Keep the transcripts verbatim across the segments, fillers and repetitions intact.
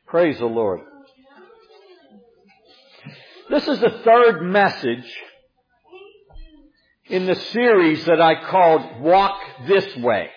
Praise the Lord. This is the third message in the series that I called Walk This Way.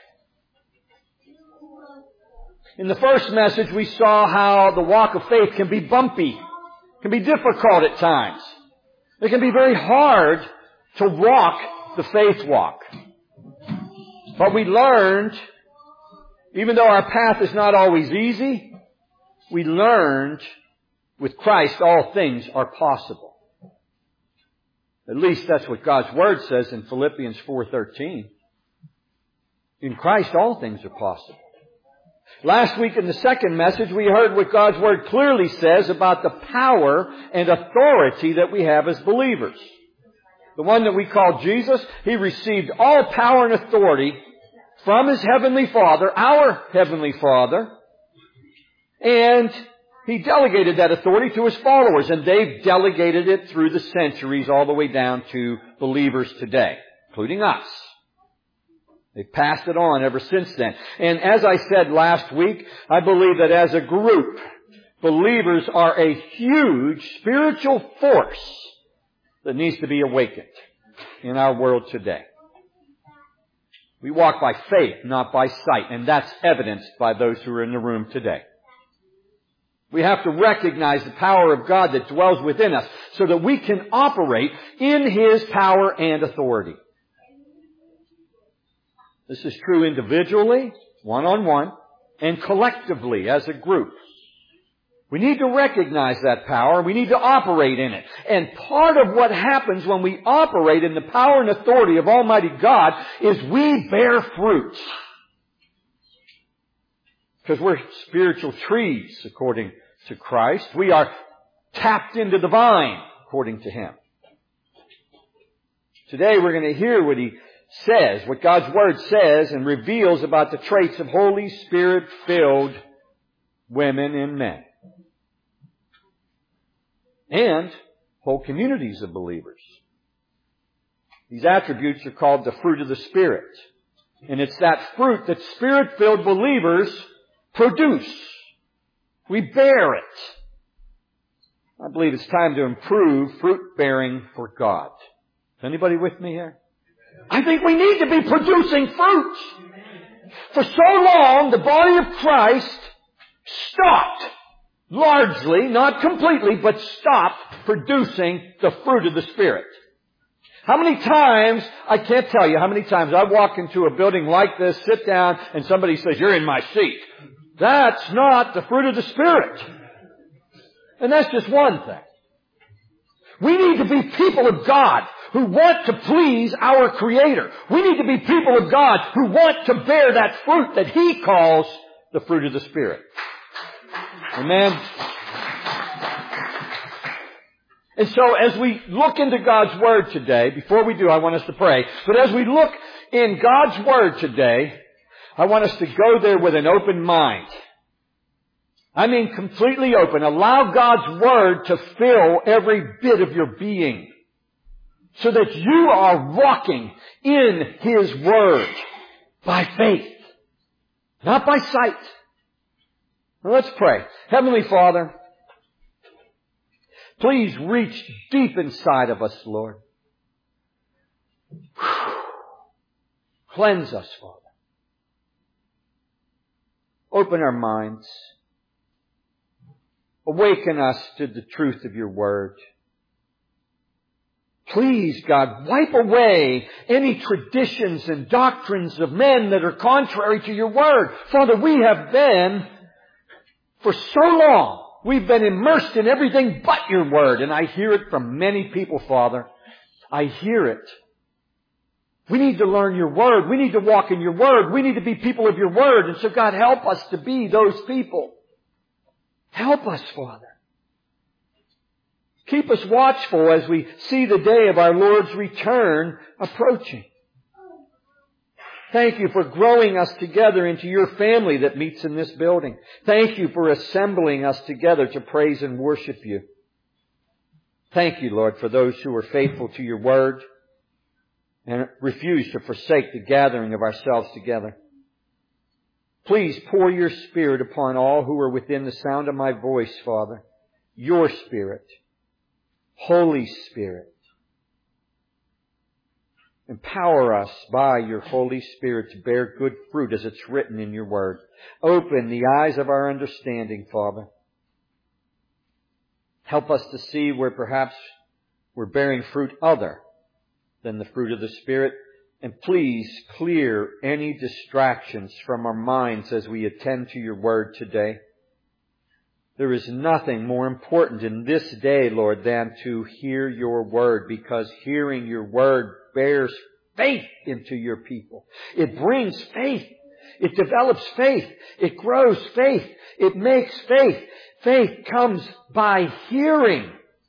In the first message, we saw how the walk of faith can be bumpy, can be difficult at times. It can be very hard to walk the faith walk. But we learned, even though our path is not always easy, we learned with Christ all things are possible. At least that's what God's Word says in Philippians four thirteen. In Christ all things are possible. Last week in the second message we heard what God's Word clearly says about the power and authority that we have as believers. The one that we call Jesus, He received all power and authority from His Heavenly Father, our Heavenly Father, and He delegated that authority to His followers, and they've delegated it through the centuries all the way down to believers today, including us. They've passed it on ever since then. And as I said last week, I believe that as a group, believers are a huge spiritual force that needs to be awakened in our world today. We walk by faith, not by sight, and that's evidenced by those who are in the room today. We have to recognize the power of God that dwells within us so that we can operate in His power and authority. This is true individually, one-on-one, and collectively as a group. We need to recognize that power. We need to operate in it. And part of what happens when we operate in the power and authority of Almighty God is we bear fruit. Because we're spiritual trees, according to Christ. We are tapped into the vine, according to Him. Today we're going to hear what He says, what God's Word says and reveals about the traits of Holy Spirit-filled women and men. And whole communities of believers. These attributes are called the fruit of the Spirit. And it's that fruit that Spirit-filled believers produce. We bear it. I believe it's time to improve fruit-bearing for God. Is anybody with me here? I think we need to be producing fruit. For so long, the body of Christ stopped, largely, not completely, but stopped producing the fruit of the Spirit. How many times, I can't tell you how many times I walk into a building like this, sit down, and somebody says, "You're in my seat." That's not the fruit of the Spirit. And that's just one thing. We need to be people of God who want to please our Creator. We need to be people of God who want to bear that fruit that He calls the fruit of the Spirit. Amen. And so as we look into God's Word today, before we do, I want us to pray. But as we look in God's Word today, I want us to go there with an open mind. I mean completely open. Allow God's Word to fill every bit of your being so that you are walking in His Word by faith, not by sight. Now let's pray. Heavenly Father, please reach deep inside of us, Lord. Cleanse us, Father. Open our minds. Awaken us to the truth of your word. Please, God, wipe away any traditions and doctrines of men that are contrary to your word. Father, we have been, for so long, we've been immersed in everything but your word. And I hear it from many people, Father. I hear it. We need to learn your word. We need to walk in your word. We need to be people of your word. And so, God, help us to be those people. Help us, Father. Keep us watchful as we see the day of our Lord's return approaching. Thank you for growing us together into your family that meets in this building. Thank you for assembling us together to praise and worship you. Thank you, Lord, for those who are faithful to your word and refuse to forsake the gathering of ourselves together. Please pour your Spirit upon all who are within the sound of my voice, Father. Your Spirit. Holy Spirit. Empower us by your Holy Spirit to bear good fruit as it's written in your word. Open the eyes of our understanding, Father. Help us to see where perhaps we're bearing fruit other than the fruit of the Spirit. And please clear any distractions from our minds as we attend to your word today. There is nothing more important in this day, Lord, than to hear your word, because hearing your word bears faith into your people. It brings faith. It develops faith. It grows faith. It makes faith. Faith comes by hearing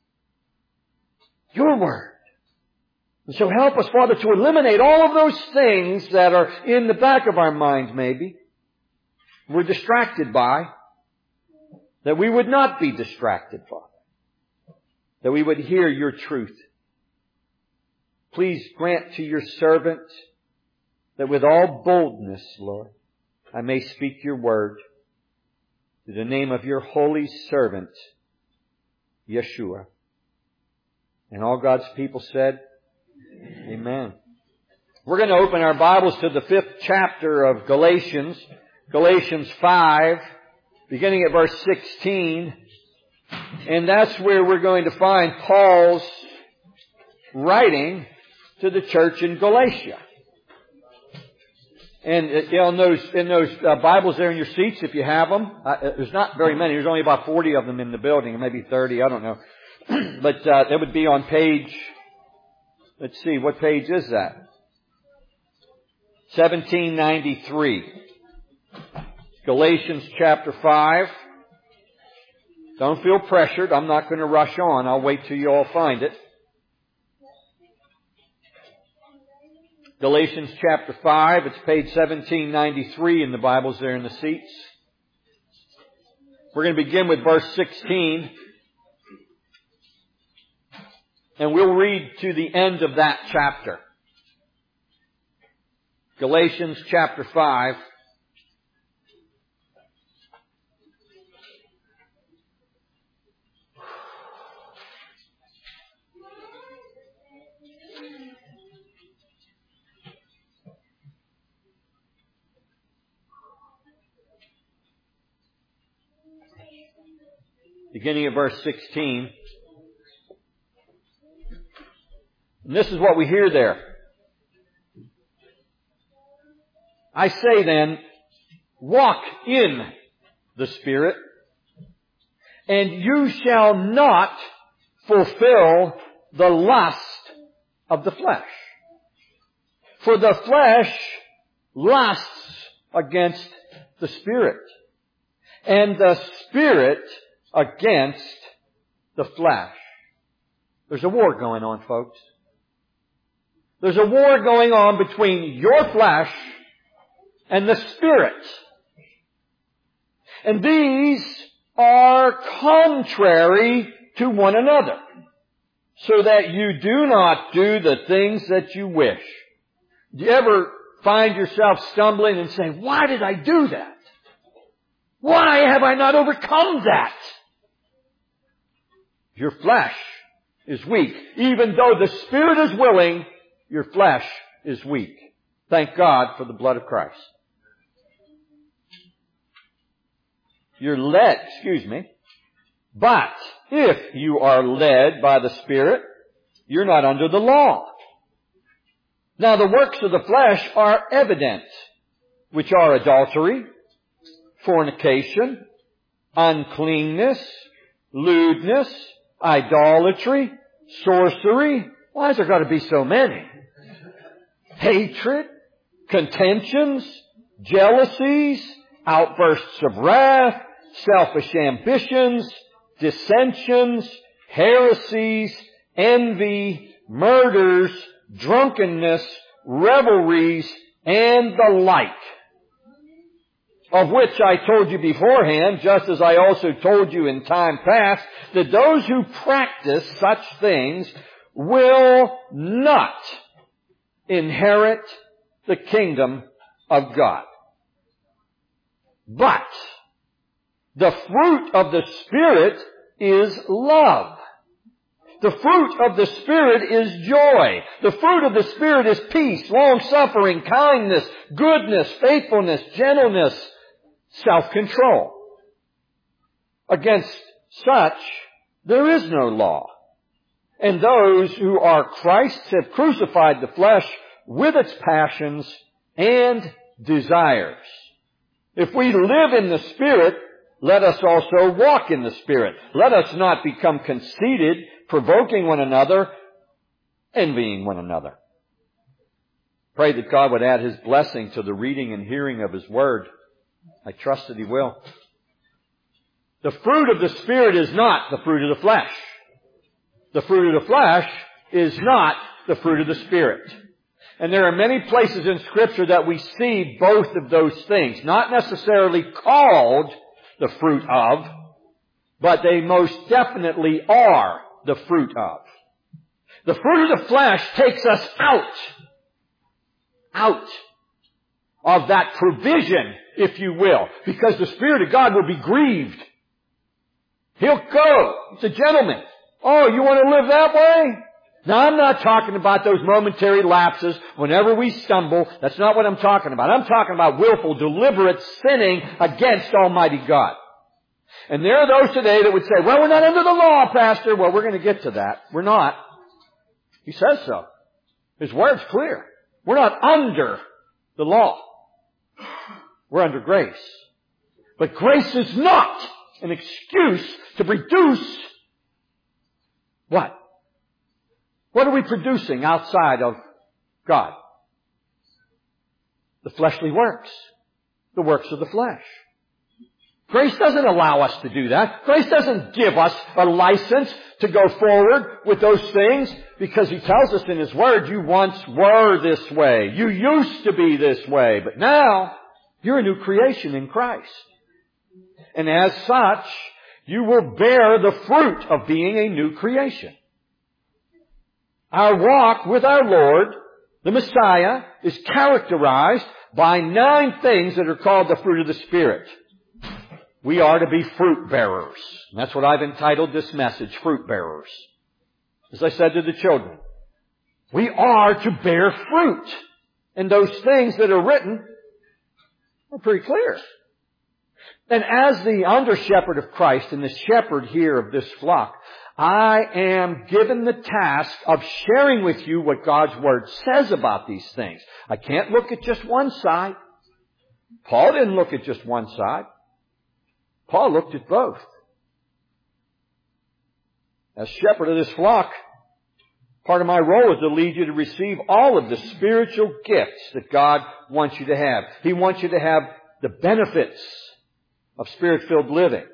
your word. And so help us, Father, to eliminate all of those things that are in the back of our minds, maybe, we're distracted by, that we would not be distracted, Father. That we would hear your truth. Please grant to your servant that with all boldness, Lord, I may speak your word in the name of your holy servant, Yeshua. And all God's people said, Amen. We're going to open our Bibles to the fifth chapter of Galatians, Galatians five, beginning at verse sixteen. And that's where we're going to find Paul's writing to the church in Galatia. And you know, in those, in those uh, Bibles there in your seats, if you have them, uh, there's not very many. There's only about forty of them in the building, maybe thirty, I don't know. But uh, they would be on page, let's see, what page is that? seventeen ninety-three. Galatians chapter five. Don't feel pressured. I'm not going to rush on. I'll wait till you all find it. Galatians chapter five. It's page seventeen ninety-three in the Bibles there in the seats. We're going to begin with verse sixteen. And we'll read to the end of that chapter. Galatians chapter five. Beginning at verse sixteen. And this is what we hear there. I say then, walk in the Spirit, and you shall not fulfill the lust of the flesh. For the flesh lusts against the Spirit, and the Spirit against the flesh. There's a war going on, folks. There's a war going on between your flesh and the Spirit. And these are contrary to one another, so that you do not do the things that you wish. Do you ever find yourself stumbling and saying, why did I do that? Why have I not overcome that? Your flesh is weak. Even though the Spirit is willing, your flesh is weak. Thank God for the blood of Christ. You're led, excuse me. But if you are led by the Spirit, you're not under the law. Now the works of the flesh are evident, which are adultery, fornication, uncleanness, lewdness, idolatry, sorcery. Why has there got to be so many? Hatred, contentions, jealousies, outbursts of wrath, selfish ambitions, dissensions, heresies, envy, murders, drunkenness, revelries, and the like. Of which I told you beforehand, just as I also told you in time past, that those who practice such things will not inherit the kingdom of God. But the fruit of the Spirit is love. The fruit of the Spirit is joy. The fruit of the Spirit is peace, long-suffering, kindness, goodness, faithfulness, gentleness, self-control. Against such, there is no law. And those who are Christ's have crucified the flesh with its passions and desires. If we live in the Spirit, let us also walk in the Spirit. Let us not become conceited, provoking one another, envying one another. Pray that God would add His blessing to the reading and hearing of His Word. I trust that He will. The fruit of the Spirit is not the fruit of the flesh. The fruit of the flesh is not the fruit of the Spirit. And there are many places in Scripture that we see both of those things. Not necessarily called the fruit of, but they most definitely are the fruit of. The fruit of the flesh takes us out, out of that provision, if you will, because the Spirit of God will be grieved. He'll go. He's a gentleman. Oh, you want to live that way? Now, I'm not talking about those momentary lapses whenever we stumble. That's not what I'm talking about. I'm talking about willful, deliberate sinning against Almighty God. And there are those today that would say, well, we're not under the law, Pastor. Well, we're going to get to that. We're not. He says so. His word's clear. We're not under the law. We're under grace. But grace is not an excuse to produce what? What are we producing outside of God? The fleshly works. The works of the flesh. Grace doesn't allow us to do that. Grace doesn't give us a license to go forward with those things because He tells us in His Word, you once were this way. You used to be this way. But now, you're a new creation in Christ. And as such, you will bear the fruit of being a new creation. Our walk with our Lord, the Messiah, is characterized by nine things that are called the fruit of the Spirit. We are to be fruit bearers. And that's what I've entitled this message, fruit bearers. As I said to the children, we are to bear fruit. And those things that are written are pretty clear. And as the under-shepherd of Christ and the shepherd here of this flock, I am given the task of sharing with you what God's Word says about these things. I can't look at just one side. Paul didn't look at just one side. Paul looked at both. As shepherd of this flock, part of my role is to lead you to receive all of the spiritual gifts that God wants you to have. He wants you to have the benefits of Spirit-filled living.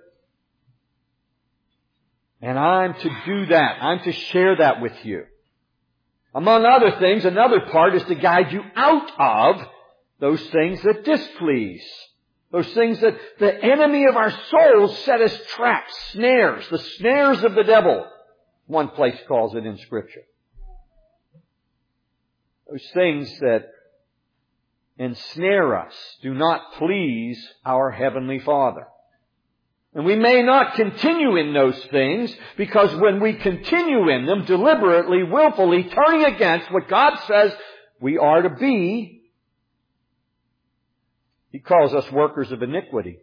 And I'm to do that. I'm to share that with you. Among other things, another part is to guide you out of those things that displease. Those things that the enemy of our souls set as traps, snares, the snares of the devil, one place calls it in Scripture. Those things that ensnare us do not please our Heavenly Father. And we may not continue in those things because when we continue in them deliberately, willfully, turning against what God says we are to be, He calls us workers of iniquity.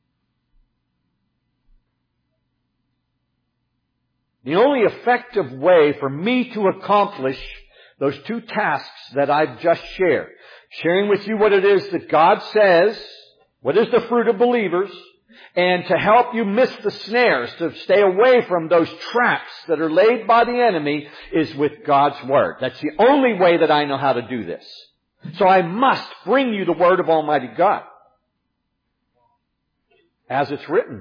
The only effective way for me to accomplish those two tasks that I've just shared, sharing with you what it is that God says, what is the fruit of believers, and to help you miss the snares, to stay away from those traps that are laid by the enemy, is with God's Word. That's the only way that I know how to do this. So I must bring you the Word of Almighty God. As it's written.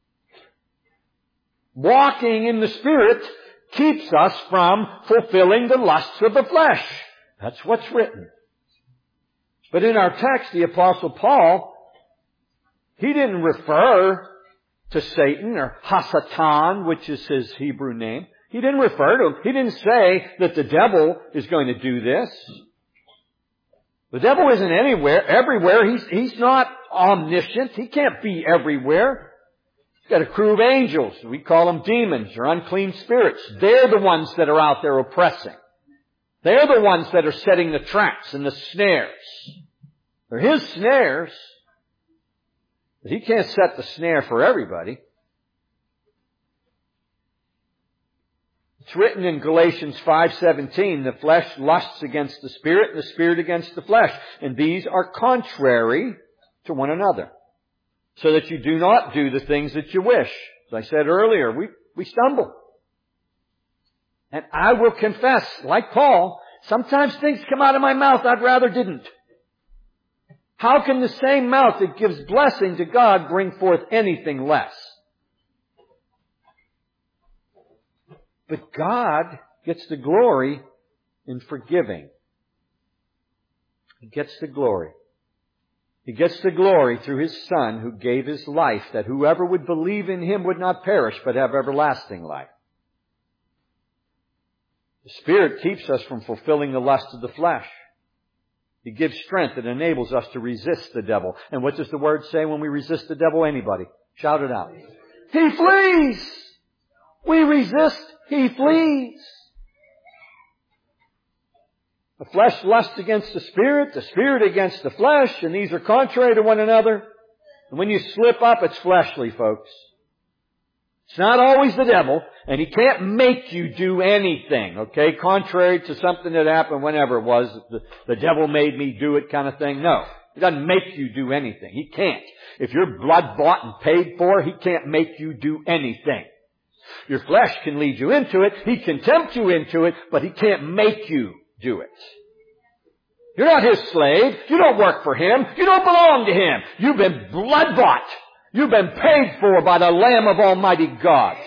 Walking in the Spirit keeps us from fulfilling the lusts of the flesh. That's what's written. But in our text, the Apostle Paul, he didn't refer to Satan or Hasatan, which is his Hebrew name. He didn't refer to him. He didn't say that the devil is going to do this. The devil isn't anywhere, everywhere. He's, he's not omniscient. He can't be everywhere. He's got a crew of angels. We call them demons or unclean spirits. They're the ones that are out there oppressing. They're the ones that are setting the traps and the snares. They're his snares. But he can't set the snare for everybody. It's written in Galatians five seventeen, the flesh lusts against the spirit and the spirit against the flesh. And these are contrary to one another. So that you do not do the things that you wish. As I said earlier, we, we stumble. And I will confess, like Paul, sometimes things come out of my mouth I'd rather didn't. How can the same mouth that gives blessing to God bring forth anything less? But God gets the glory in forgiving. He gets the glory. He gets the glory through His Son who gave His life, that whoever would believe in Him would not perish but have everlasting life. The Spirit keeps us from fulfilling the lust of the flesh. He gives strength that enables us to resist the devil. And what does the Word say when we resist the devil? Anybody? Shout it out. He flees! We resist, He flees. The flesh lusts against the Spirit, the Spirit against the flesh, and these are contrary to one another. And when you slip up, it's fleshly, folks. It's not always the devil, and he can't make you do anything, okay? Contrary to something that happened whenever it was, the, the devil made me do it kind of thing. No, he doesn't make you do anything. He can't. If you're blood bought and paid for, he can't make you do anything. Your flesh can lead you into it, he can tempt you into it, but he can't make you do it. You're not his slave. You don't work for him. You don't belong to him. You've been blood bought. You've been paid for by the Lamb of Almighty God.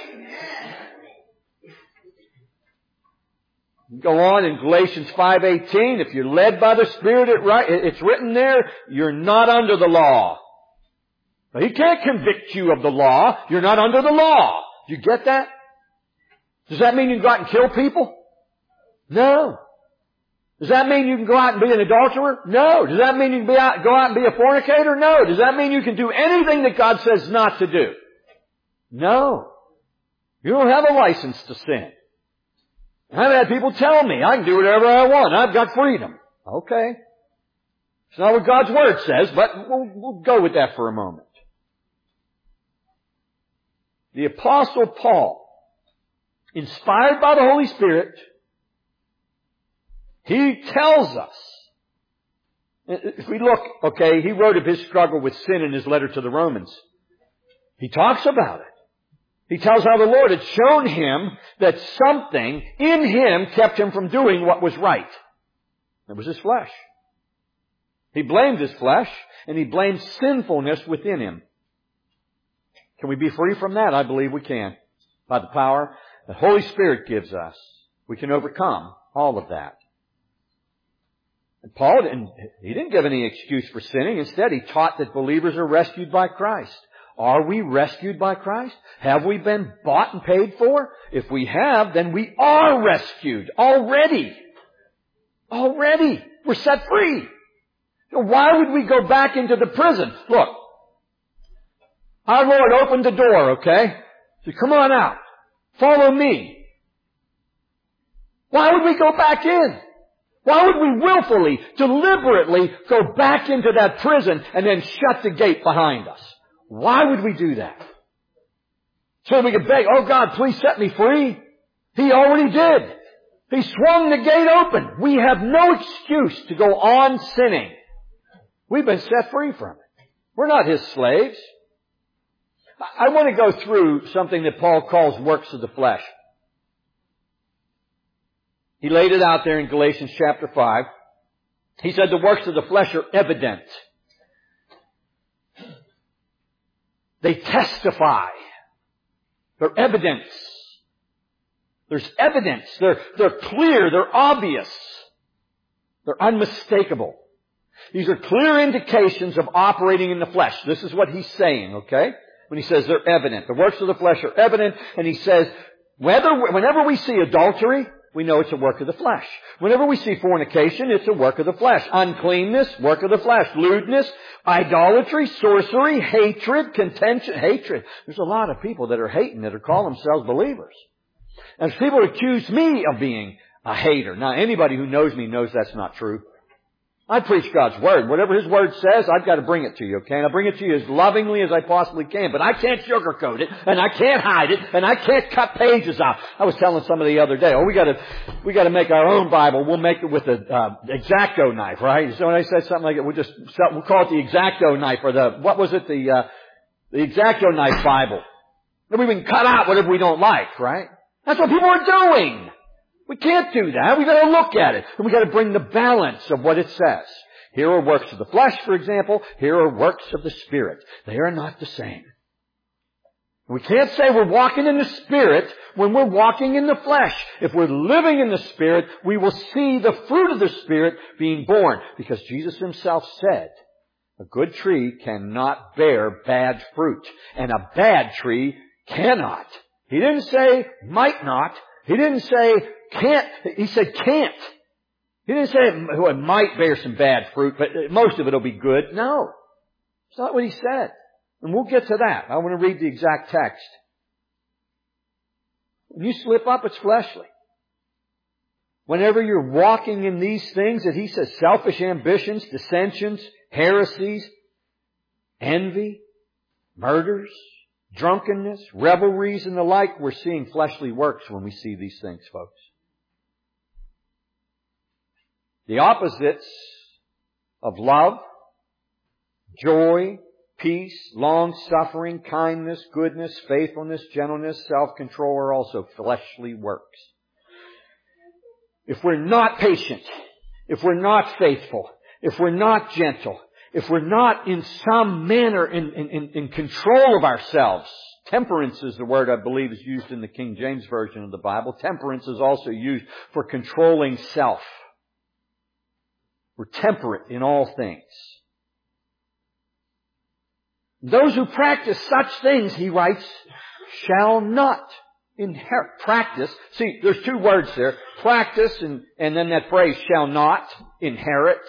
Go on in Galatians five eighteen. If you're led by the Spirit, it's written there, you're not under the law. But he can't convict you of the law. You're not under the law. Do you get that? Does that mean you can go out and kill people? No. Does that mean you can go out and be an adulterer? No. Does that mean you can be out, go out and be a fornicator? No. Does that mean you can do anything that God says not to do? No. You don't have a license to sin. I've had people tell me I can do whatever I want. I've got freedom. Okay. It's not what God's Word says, but we'll, we'll go with that for a moment. The Apostle Paul, inspired by the Holy Spirit, he tells us, if we look, okay, he wrote of his struggle with sin in his letter to the Romans. He talks about it. He tells how the Lord had shown him that something in him kept him from doing what was right. It was his flesh. He blamed his flesh, and he blamed sinfulness within him. Can we be free from that? I believe we can. By the power the Holy Spirit gives us, we can overcome all of that. And Paul didn't, he didn't give any excuse for sinning. Instead, he taught that believers are rescued by Christ. Are we rescued by Christ? Have we been bought and paid for? If we have, then we are rescued already. Already. We're set free. So why would we go back into the prison? Look, our Lord opened the door, okay? So come on out. Follow me. Why would we go back in? Why would we willfully, deliberately go back into that prison and then shut the gate behind us? Why would we do that? So we could beg, oh God, please set me free. He already did. He swung the gate open. We have no excuse to go on sinning. We've been set free from it. We're not his slaves. I want to go through something that Paul calls works of the flesh. He laid it out there in Galatians chapter five. He said the works of the flesh are evident. They testify. They're evidence. There's evidence. They're, they're clear. They're obvious. They're unmistakable. These are clear indications of operating in the flesh. This is what he's saying, okay? When he says they're evident. The works of the flesh are evident. And he says, whether, whenever we see adultery, we know it's a work of the flesh. Whenever we see fornication, it's a work of the flesh. Uncleanness, work of the flesh. Lewdness, idolatry, sorcery, hatred, contention. Hatred. There's a lot of people that are hating that are calling themselves believers. And people accuse me of being a hater. Now, anybody who knows me knows that's not true. I preach God's Word. Whatever His Word says, I've got to bring it to you, okay? And I bring it to you as lovingly as I possibly can. But I can't sugarcoat it, and I can't hide it, and I can't cut pages out. I was telling somebody the other day, oh, we gotta, we gotta make our own Bible. We'll make it with the, uh, X-Acto knife, right? So when I said something like that, we'll just, we'll call it the X-Acto knife, or the, what was it, the, uh, the X-Acto knife Bible. Then we can cut out whatever we don't like, right? That's what people are doing. We can't do that. We've got to look at it. And we've got to bring the balance of what it says. Here are works of the flesh, for example. Here are works of the Spirit. They are not the same. We can't say we're walking in the Spirit when we're walking in the flesh. If we're living in the Spirit, we will see the fruit of the Spirit being born. Because Jesus Himself said, a good tree cannot bear bad fruit. And a bad tree cannot. He didn't say might not. He didn't say can't. He said can't. He didn't say it might bear some bad fruit, but most of it will be good. No. It's not what He said. And we'll get to that. I want to read the exact text. When you slip up, it's fleshly. Whenever you're walking in these things that He says, selfish ambitions, dissensions, heresies, envy, murders, drunkenness, revelries, and the like, we're seeing fleshly works when we see these things, folks. The opposites of love, joy, peace, long-suffering, kindness, goodness, faithfulness, gentleness, self-control are also fleshly works. If we're not patient, if we're not faithful, if we're not gentle, if we're not in some manner in, in, in control of ourselves, temperance is the word I believe is used in the King James Version of the Bible. Temperance is also used for controlling self. We're temperate in all things. Those who practice such things, he writes, shall not inherit. Practice. See, there's two words there. Practice and, and then that phrase, shall not inherit.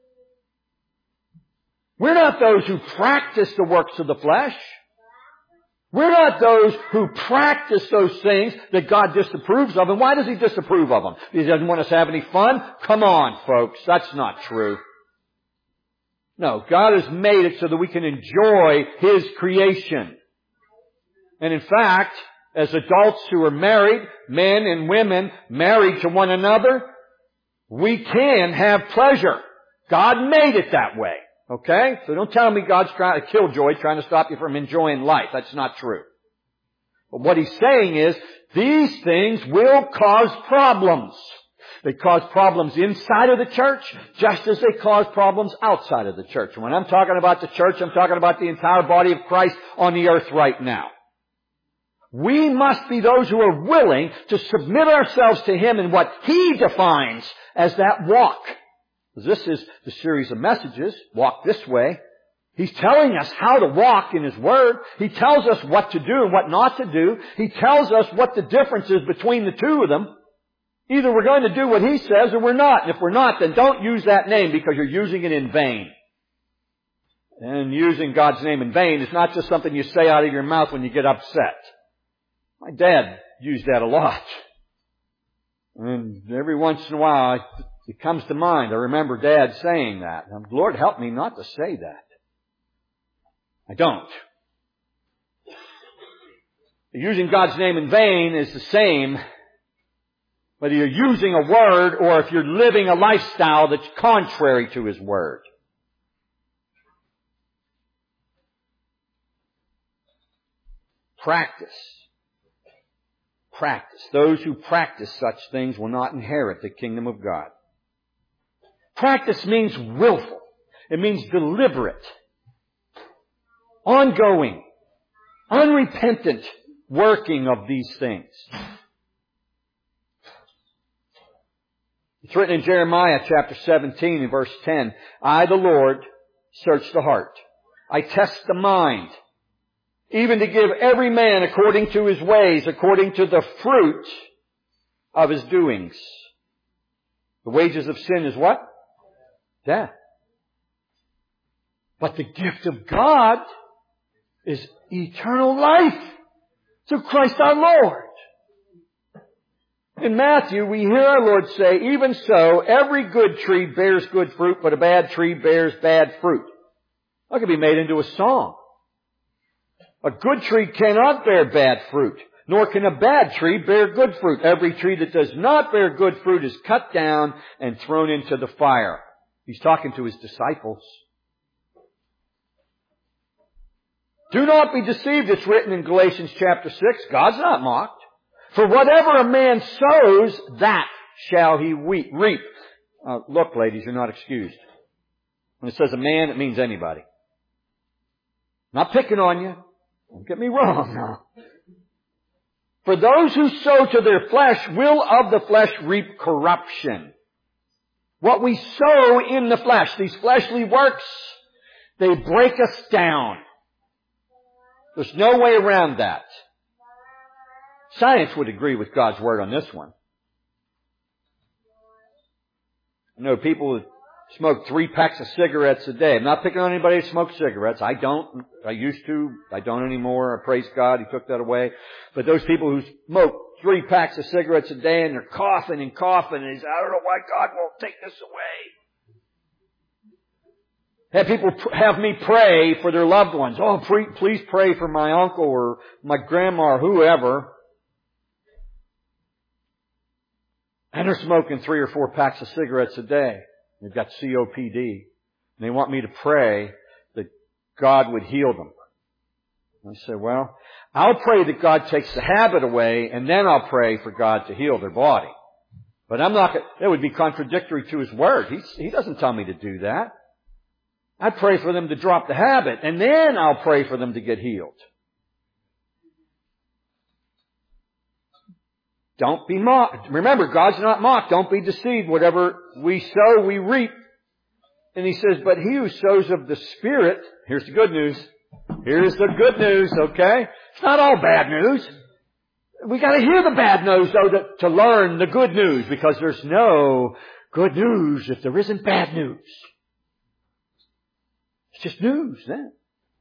We're not those who practice the works of the flesh. We're not those who practice those things that God disapproves of. And why does He disapprove of them? He doesn't want us to have any fun? Come on, folks. That's not true. No, God has made it so that we can enjoy His creation. And in fact, as adults who are married, men and women married to one another, we can have pleasure. God made it that way. Okay? So don't tell me God's trying to kill joy, trying to stop you from enjoying life. That's not true. But what He's saying is, these things will cause problems. They cause problems inside of the church, just as they cause problems outside of the church. And when I'm talking about the church, I'm talking about the entire body of Christ on the earth right now. We must be those who are willing to submit ourselves to Him in what He defines as that walk. This is the series of messages, Walk This Way. He's telling us how to walk in His Word. He tells us what to do and what not to do. He tells us what the difference is between the two of them. Either we're going to do what He says or we're not. And if we're not, then don't use that name because you're using it in vain. And using God's name in vain is not just something you say out of your mouth when you get upset. My dad used that a lot. And every once in a while, it comes to mind. I remember Dad saying that. Lord, help me not to say that. I don't. Using God's name in vain is the same whether you're using a word or if you're living a lifestyle that's contrary to His Word. Practice. Practice. Those who practice such things will not inherit the kingdom of God. Practice means willful. It means deliberate, ongoing, unrepentant working of these things. It's written in Jeremiah chapter seventeen and verse ten. I, the Lord, search the heart. I test the mind, even to give every man according to his ways, according to the fruit of his doings. The wages of sin is what? Death. But the gift of God is eternal life through Christ our Lord. In Matthew, we hear our Lord say, even so, every good tree bears good fruit, but a bad tree bears bad fruit. That could be made into a song. A good tree cannot bear bad fruit, nor can a bad tree bear good fruit. Every tree that does not bear good fruit is cut down and thrown into the fire. He's talking to his disciples. Do not be deceived, it's written in Galatians chapter six. God's not mocked. For whatever a man sows, that shall he reap. Uh, look, ladies, you're not excused. When it says a man, it means anybody. Not picking on you. Don't get me wrong now. For those who sow to their flesh will of the flesh reap corruption. What we sow in the flesh, these fleshly works, they break us down. There's no way around that. Science would agree with God's Word on this one. I know people who smoke three packs of cigarettes a day. I'm not picking on anybody who smokes cigarettes. I don't. I used to. I don't anymore. I praise God. He took that away. But those people who smoke three packs of cigarettes a day and they're coughing and coughing and he's, I don't know why God won't take this away. Have people have me pray for their loved ones. Oh, please pray for my uncle or my grandma or whoever. And they're smoking three or four packs of cigarettes a day. They've got C O P D. And they want me to pray that God would heal them. I say, well, I'll pray that God takes the habit away, and then I'll pray for God to heal their body. But I'm not, that would be contradictory to His Word. He's, he doesn't tell me to do that. I pray for them to drop the habit, and then I'll pray for them to get healed. Don't be mocked. Remember, God's not mocked. Don't be deceived. Whatever we sow, we reap. And He says, but he who sows of the Spirit, here's the good news. Here's the good news, okay? It's not all bad news. We gotta hear the bad news, though, to, to learn the good news, because there's no good news if there isn't bad news. It's just news, then.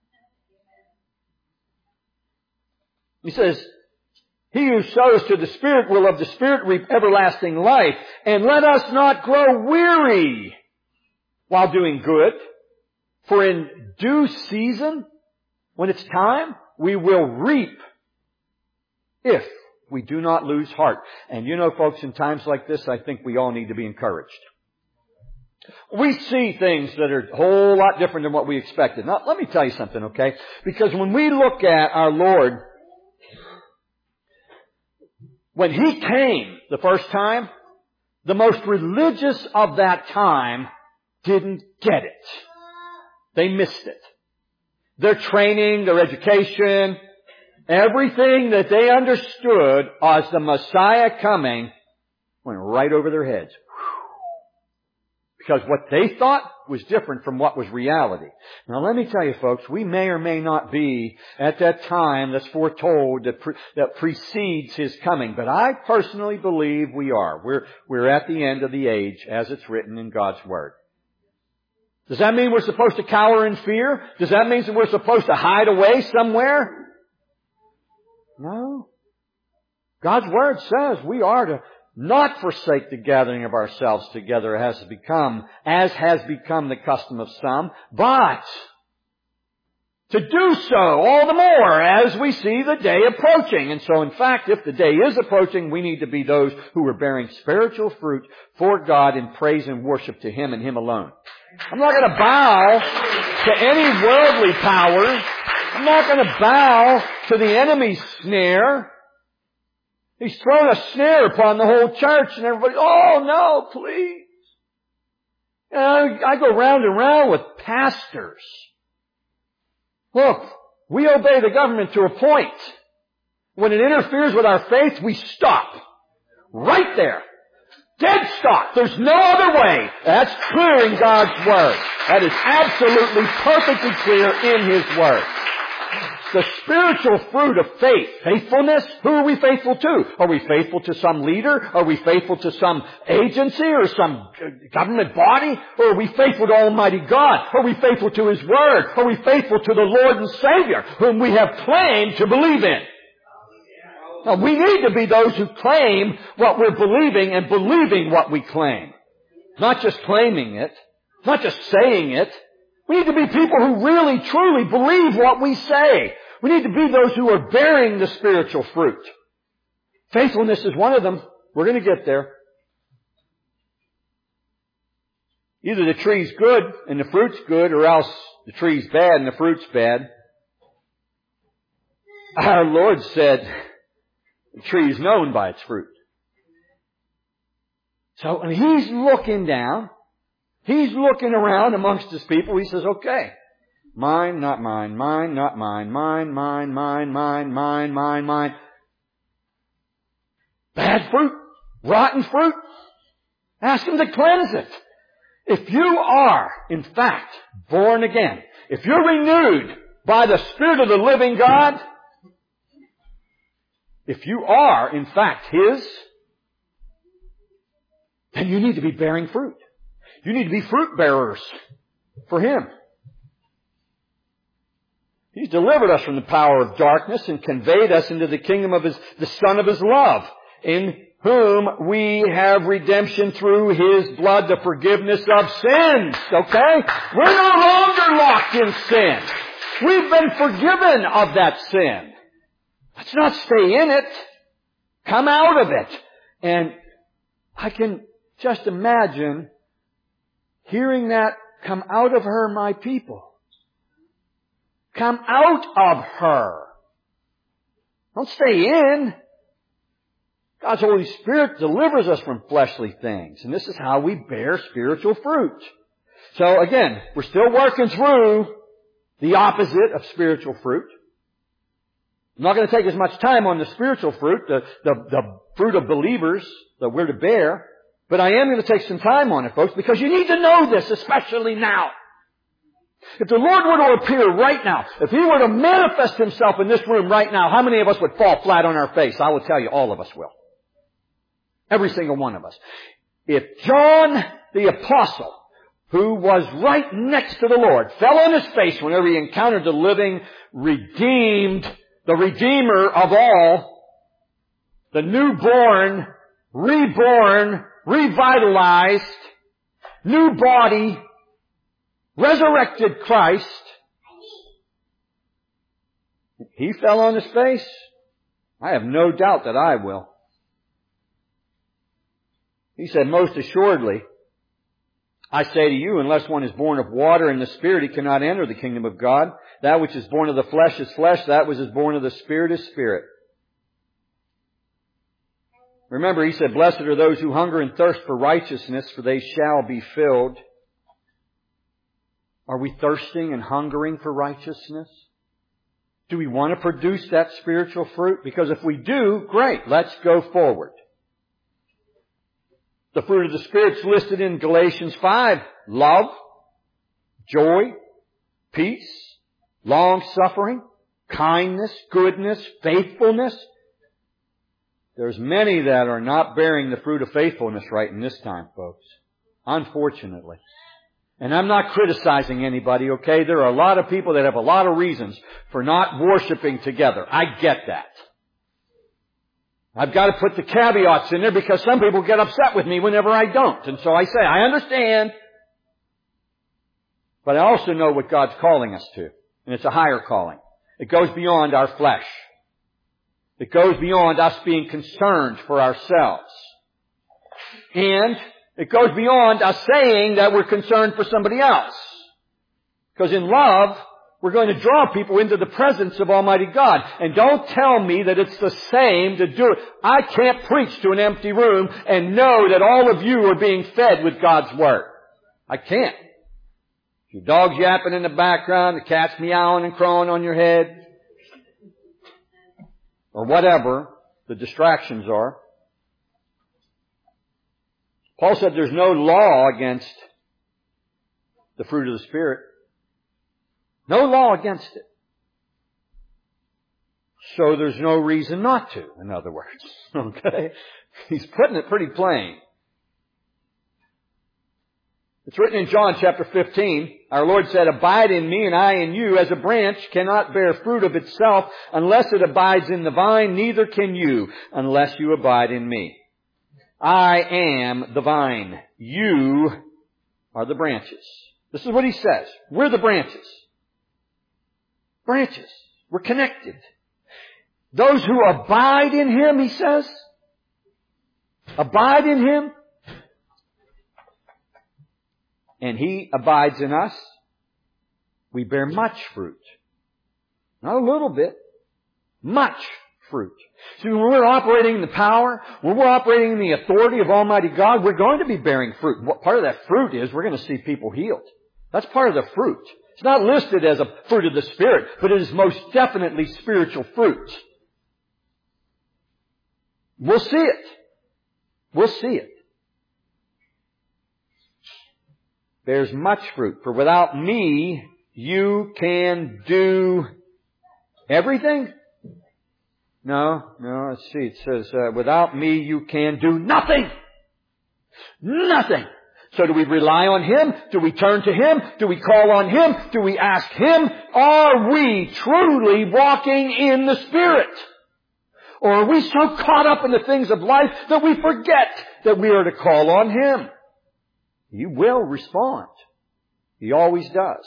He says, he who sows to the Spirit will of the Spirit reap everlasting life. And let us not grow weary while doing good. For in due season, when it's time, we will reap if we do not lose heart. And you know, folks, in times like this, I think we all need to be encouraged. We see things that are a whole lot different than what we expected. Now, let me tell you something, okay? Because when we look at our Lord, when He came the first time, the most religious of that time didn't get it. They missed it. Their training, their education, everything that they understood as the Messiah coming went right over their heads. Because what they thought was different from what was reality. Now let me tell you folks, we may or may not be at that time that's foretold, that, pre- that precedes His coming. But I personally believe we are. We're, we're at the end of the age as it's written in God's Word. Does that mean we're supposed to cower in fear? Does that mean that we're supposed to hide away somewhere? No. God's Word says we are to not forsake the gathering of ourselves together as has become, as has become the custom of some, but to do so all the more as we see the day approaching. And so in fact, if the day is approaching, we need to be those who are bearing spiritual fruit for God in praise and worship to Him and Him alone. I'm not going to bow to any worldly powers. I'm not going to bow to the enemy's snare. He's thrown a snare upon the whole church, and everybody, oh no, please. And I, I go round and round with pastors. Look, we obey the government to a point. When it interferes with our faith, we stop. Right there. Dead stop. There's no other way. That's clear in God's Word. That is absolutely perfectly clear in His Word. the spiritual fruit of faith, faithfulness, who are we faithful to? Are we faithful to some leader? Are we faithful to some agency or some government body? Or are we faithful to Almighty God? Are we faithful to His Word? Are we faithful to the Lord and Savior whom we have claimed to believe in? Now, we need to be those who claim what we're believing and believing what we claim. Not just claiming it, not just saying it. We need to be people who really, truly believe what we say. We need to be those who are bearing the spiritual fruit. Faithfulness is one of them. We're going to get there. Either the tree's good and the fruit's good, or else the tree's bad and the fruit's bad. Our Lord said, the tree is known by its fruit. So when He's looking down, He's looking around amongst His people. He says, okay, mine, not mine, mine, not mine, mine, mine, mine, mine, mine, mine, mine. Bad fruit, rotten fruit. Ask Him to cleanse it. If you are, in fact, born again, if you're renewed by the Spirit of the living God, if you are, in fact, His, then you need to be bearing fruit. You need to be fruit bearers for Him. He's delivered us from the power of darkness and conveyed us into the kingdom of His, the Son of His love, in whom we have redemption through His blood, the forgiveness of sins. Okay? We're no longer locked in sin. We've been forgiven of that sin. Let's not stay in it. Come out of it. And I can just imagine hearing that, come out of her, my people. Come out of her. Don't stay in. God's Holy Spirit delivers us from fleshly things. And this is how we bear spiritual fruit. So again, we're still working through the opposite of spiritual fruit. I'm not going to take as much time on the spiritual fruit, the, the, the fruit of believers that we're to bear. But I am going to take some time on it, folks, because you need to know this, especially now. If the Lord were to appear right now, if He were to manifest Himself in this room right now, how many of us would fall flat on our face? I will tell you, all of us will. Every single one of us. If John the Apostle, who was right next to the Lord, fell on his face whenever he encountered the living, redeemed, the Redeemer of all, the newborn, reborn, revitalized, new body, resurrected Christ, He fell on his face, I have no doubt that I will. He said, most assuredly, I say to you, unless one is born of water and the Spirit, he cannot enter the kingdom of God. That which is born of the flesh is flesh. That which is born of the Spirit is spirit. Remember, He said, blessed are those who hunger and thirst for righteousness, for they shall be filled. Are we thirsting and hungering for righteousness? Do we want to produce that spiritual fruit? Because if we do, great, let's go forward. The fruit of the Spirit's listed in Galatians five. Love, joy, peace, long-suffering, kindness, goodness, faithfulness. There's many that are not bearing the fruit of faithfulness right in this time, folks. Unfortunately. And I'm not criticizing anybody, okay? There are a lot of people that have a lot of reasons for not worshiping together. I get that. I've got to put the caveats in there because some people get upset with me whenever I don't. And so I say, I understand. But I also know what God's calling us to. And it's a higher calling. It goes beyond our flesh. It goes beyond us being concerned for ourselves. And it goes beyond us saying that we're concerned for somebody else. Because in love, we're going to draw people into the presence of Almighty God. And don't tell me that it's the same to do it. I can't preach to an empty room and know that all of you are being fed with God's Word. I can't. Your dog's yapping in the background, the cat's meowing and crowing on your head, or whatever the distractions are. Paul said there's no law against the fruit of the Spirit. No law against it. so there's no reason not to, in other words. Okay? He's putting it pretty plain. It's written in John chapter fifteen. Our Lord said, "Abide in me and I in you, as a branch cannot bear fruit of itself unless it abides in the vine, neither can you unless you abide in me. I am the vine. You are the branches." This is what he says. We're the branches. Branches. We're connected. Those who abide in Him, he says, abide in Him, and He abides in us, we bear much fruit. Not a little bit. Much fruit. See, when we're operating in the power, when we're operating in the authority of Almighty God, we're going to be bearing fruit. What part of that fruit is, we're going to see people healed. That's part of the fruit. It's not listed as a fruit of the Spirit, but it is most definitely spiritual fruit. We'll see it. We'll see it. Bears much fruit. For without me, you can do everything? No, no, let's see. It says, uh, without me, you can do nothing. Nothing. So do we rely on Him? Do we turn to Him? Do we call on Him? Do we ask Him? Are we truly walking in the Spirit? Or are we so caught up in the things of life that we forget that we are to call on Him? He will respond. He always does.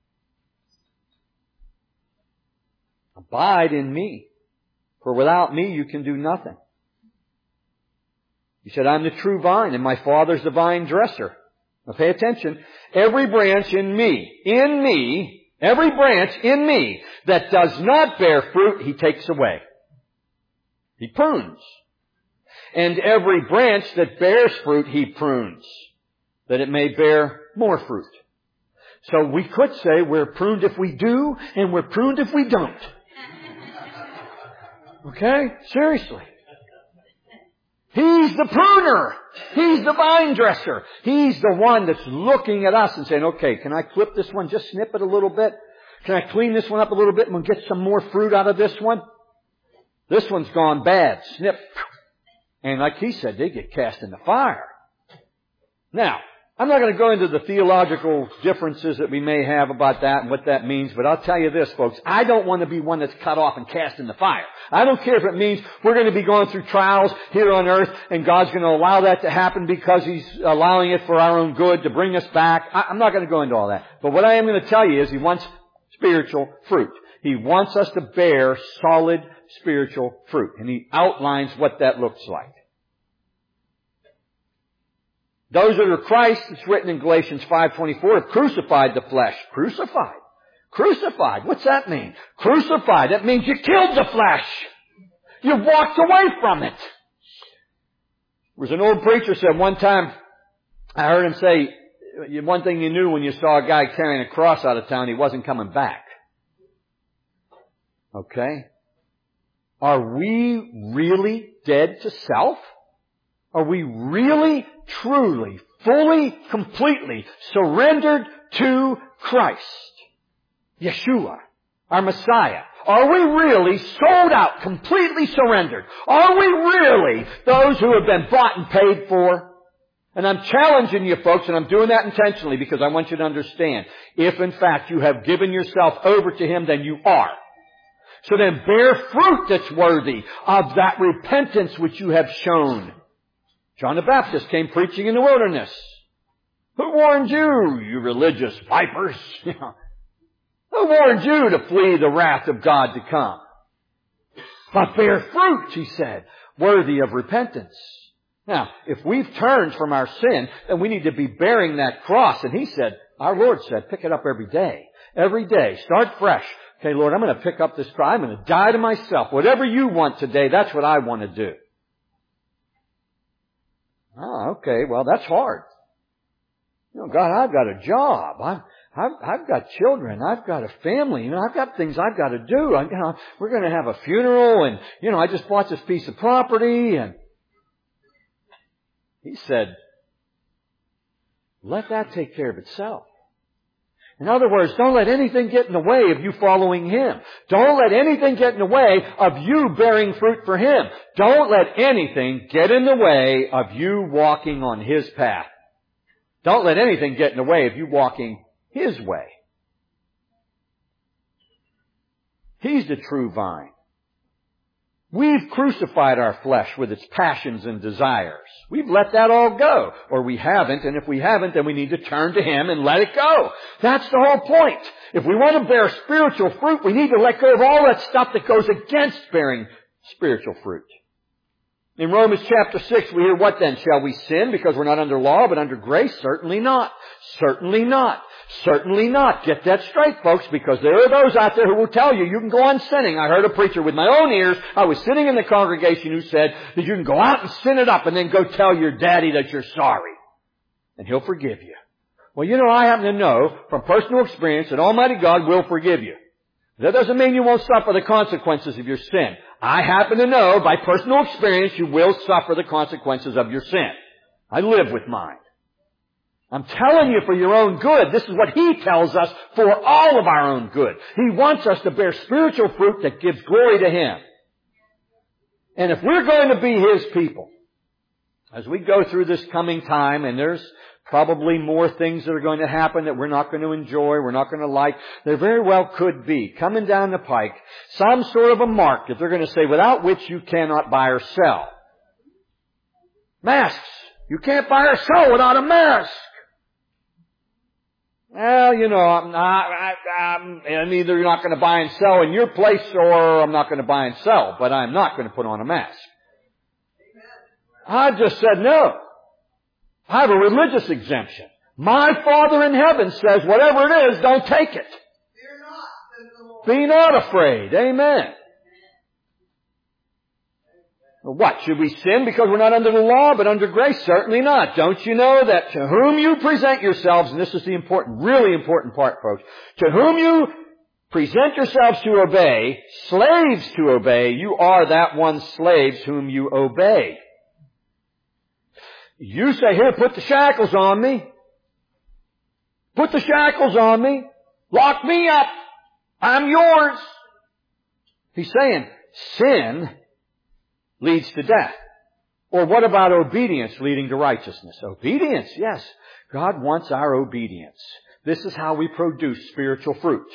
Abide in me, for without me you can do nothing. He said, I'm the true vine, and my Father's the vine dresser. Now pay attention. Every branch in me, in me, every branch in me that does not bear fruit, He takes away. He prunes. And every branch that bears fruit, He prunes, that it may bear more fruit. So we could say we're pruned if we do, and we're pruned if we don't. Okay? Seriously. He's the pruner. He's the vine dresser. He's the one that's looking at us and saying, okay, can I clip this one, just snip it a little bit? Can I clean this one up a little bit and we'll get some more fruit out of this one? This one's gone bad. Snip. And like he said, they get cast in the fire. Now, I'm not going to go into the theological differences that we may have about that and what that means, but I'll tell you this, folks. I don't want to be one that's cut off and cast in the fire. I don't care if it means we're going to be going through trials here on earth and God's going to allow that to happen because He's allowing it for our own good to bring us back. I'm not going to go into all that. But what I am going to tell you is He wants spiritual fruit. He wants us to bear solid spiritual fruit. And He outlines what that looks like. Those that are Christ, it's written in Galatians five twenty-four, have crucified the flesh. Crucified. Crucified. What's that mean? Crucified. That means you killed the flesh. You walked away from it. There was an old preacher said one time, I heard him say, one thing you knew when you saw a guy carrying a cross out of town, he wasn't coming back. Okay? Are we really dead to self? Are we really, truly, fully, completely surrendered to Christ? Yeshua, our Messiah. Are we really sold out, completely surrendered? Are we really those who have been bought and paid for? And I'm challenging you folks, and I'm doing that intentionally because I want you to understand. If in fact you have given yourself over to Him, then you are. So then bear fruit that's worthy of that repentance which you have shown. John the Baptist came preaching in the wilderness. Who warned you, you religious vipers? Who warned you to flee the wrath of God to come? But bear fruit, He said, worthy of repentance. Now, if we've turned from our sin, then we need to be bearing that cross. And He said, our Lord said, pick it up every day. Every day. Start fresh. Okay, Lord, I'm going to pick up this cross. I'm going to die to myself. Whatever you want today, that's what I want to do. Oh, okay. Well, that's hard. You know, God, I've got a job. I've, I've, I've got children. I've got a family. You know, I've got things I've got to do. I, you know, we're going to have a funeral and, you know, I just bought this piece of property and He said, let that take care of itself. In other words, don't let anything get in the way of you following Him. Don't let anything get in the way of you bearing fruit for Him. Don't let anything get in the way of you walking on His path. Don't let anything get in the way of you walking His way. He's the true vine. We've crucified our flesh with its passions and desires. We've let that all go. Or we haven't, and if we haven't, then we need to turn to Him and let it go. That's the whole point. If we want to bear spiritual fruit, we need to let go of all that stuff that goes against bearing spiritual fruit. In Romans chapter six, we hear, what then? Shall we sin because we're not under law but under grace? Certainly not. Certainly not. Certainly not. Get that straight, folks, because there are those out there who will tell you you can go on sinning. I heard a preacher with my own ears. I was sitting in the congregation who said that you can go out and sin it up and then go tell your daddy that you're sorry. And He'll forgive you. Well, you know, I happen to know from personal experience that Almighty God will forgive you. That doesn't mean you won't suffer the consequences of your sin. I happen to know by personal experience you will suffer the consequences of your sin. I live with mine. I'm telling you for your own good. This is what He tells us for all of our own good. He wants us to bear spiritual fruit that gives glory to Him. And if we're going to be His people, as we go through this coming time, and there's probably more things that are going to happen that we're not going to enjoy, we're not going to like. There very well could be, coming down the pike, some sort of a mark that they're going to say, without which you cannot buy or sell. Masks. You can't buy or sell without a mask. Well, you know, I'm not, I, I'm, and either you're not going to buy and sell in your place or I'm not going to buy and sell, but I'm not going to put on a mask. I just said no. I have a religious exemption. My Father in heaven says whatever it is, don't take it. Fear not, says the Lord. Be not afraid. Amen. What? Should we sin because we're not under the law but under grace? Certainly not. Don't you know that to whom you present yourselves, and this is the important, really important part, folks, to whom you present yourselves to obey, slaves to obey, you are that one slaves whom you obey. You say, here, put the shackles on me. Put the shackles on me. Lock me up. I'm yours. He's saying sin leads to death. Or what about obedience leading to righteousness? Obedience, yes. God wants our obedience. This is how we produce spiritual fruit.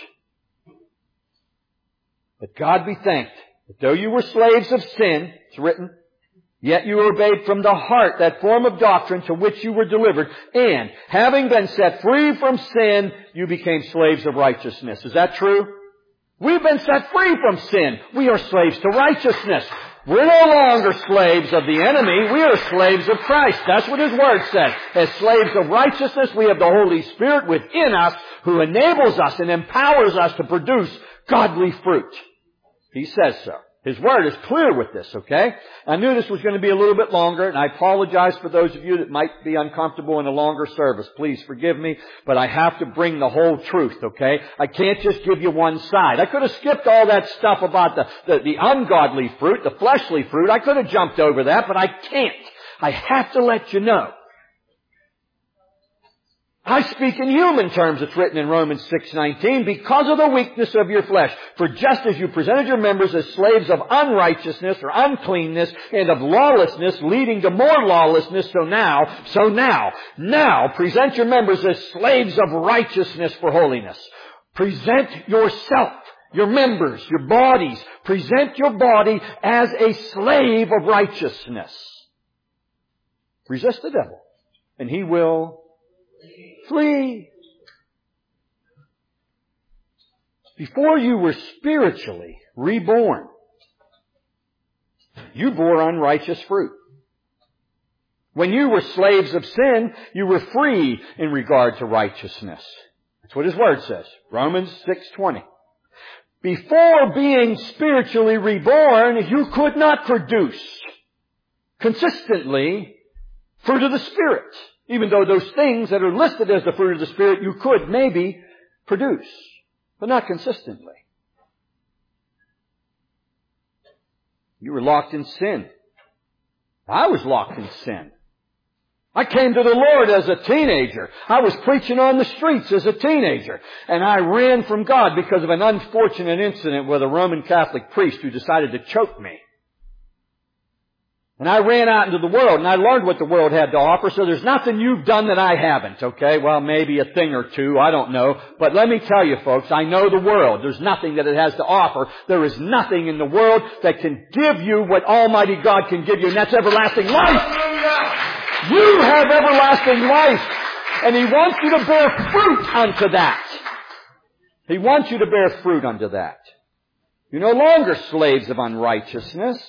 But God be thanked that though you were slaves of sin, it's written, yet you obeyed from the heart that form of doctrine to which you were delivered. And having been set free from sin, you became slaves of righteousness. Is that true? We've been set free from sin. We are slaves to righteousness. We're no longer slaves of the enemy. We are slaves of Christ. That's what His Word says. As slaves of righteousness, we have the Holy Spirit within us who enables us and empowers us to produce godly fruit. He says so. His Word is clear with this, okay? I knew this was going to be a little bit longer, and I apologize for those of you that might be uncomfortable in a longer service. Please forgive me, but I have to bring the whole truth, okay? I can't just give you one side. I could have skipped all that stuff about the, the, the ungodly fruit, the fleshly fruit. I could have jumped over that, but I can't. I have to let you know. I speak in human terms, it's written in Romans six nineteen, because of the weakness of your flesh. For just as you presented your members as slaves of unrighteousness or uncleanness and of lawlessness leading to more lawlessness, so now, so now, now present your members as slaves of righteousness for holiness. Present yourself, your members, your bodies, present your body as a slave of righteousness. Resist the devil, and he will flee. Before you were spiritually reborn, you bore unrighteous fruit. When you were slaves of sin, you were free in regard to righteousness. That's what His Word says. Romans six twenty. Before being spiritually reborn, you could not produce consistently fruit of the Spirit. Even though those things that are listed as the fruit of the Spirit you could maybe produce, but not consistently. You were locked in sin. I was locked in sin. I came to the Lord as a teenager. I was preaching on the streets as a teenager. And I ran from God because of an unfortunate incident with a Roman Catholic priest who decided to choke me. And I ran out into the world, and I learned what the world had to offer, so there's nothing you've done that I haven't, okay? Well, maybe a thing or two, I don't know. But let me tell you, folks, I know the world. There's nothing that it has to offer. There is nothing in the world that can give you what Almighty God can give you, and that's everlasting life. You have everlasting life, and He wants you to bear fruit unto that. He wants you to bear fruit unto that. You're no longer slaves of unrighteousness.